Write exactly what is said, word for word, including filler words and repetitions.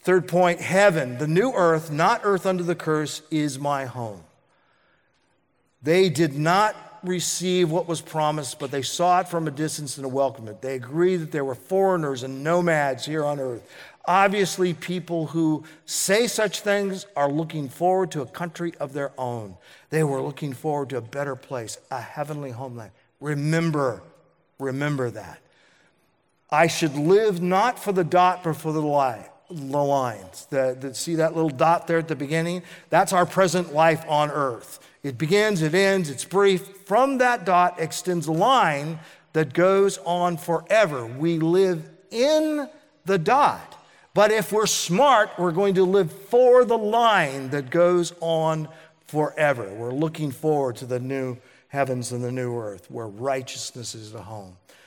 Third point, heaven, the new earth, not earth under the curse, is my home. They did not receive what was promised, but they saw it from a distance and welcomed it. They agreed that there were foreigners and nomads here on earth. Obviously, people who say such things are looking forward to a country of their own. They were looking forward to a better place, a heavenly homeland. Remember, remember that. I should live not for the dot, but for the line. The lines. The, the, see that little dot there at the beginning? That's our present life on earth. It begins, it ends, it's brief. From that dot extends a line that goes on forever. We live in the dot. But if we're smart, we're going to live for the line that goes on forever. We're looking forward to the new heavens and the new earth where righteousness is the home.